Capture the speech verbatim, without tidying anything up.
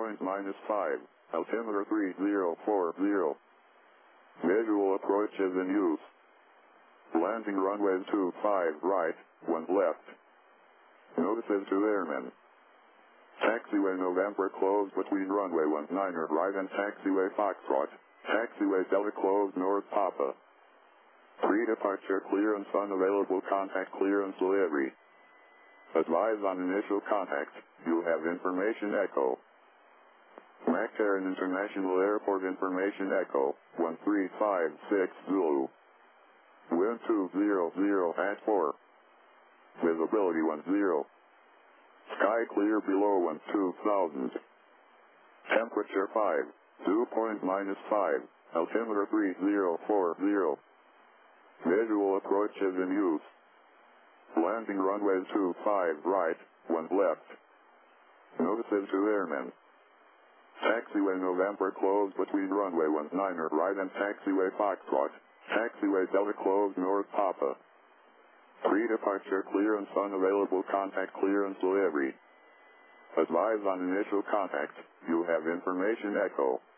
point minus five, altimeter three zero four zero. Visual approach is in use. Landing runway two five right, one left. Notices to airmen. Taxiway November closed between runway one nine right and taxiway Foxtrot. Taxiway Delta closed north Papa. Pre-departure clearance unavailable, contact clearance delivery. Advise on initial contact. You have information echo. McCarran International Airport information echo, one three five six Zulu. Wind two zero zero at four. Visibility one zero. Sky clear below one two thousand. Temperature five, dew point minus five, altimeter three zero four zero. Visual approach is in use. Landing runway two five right, one left. Notices to airmen. Taxiway November closed between runway one nine right and taxiway Foxtrot. Taxiway Delta closed north Papa. Pre-departure clearance unavailable, contact clearance delivery. Advise on initial contact. You have information echo.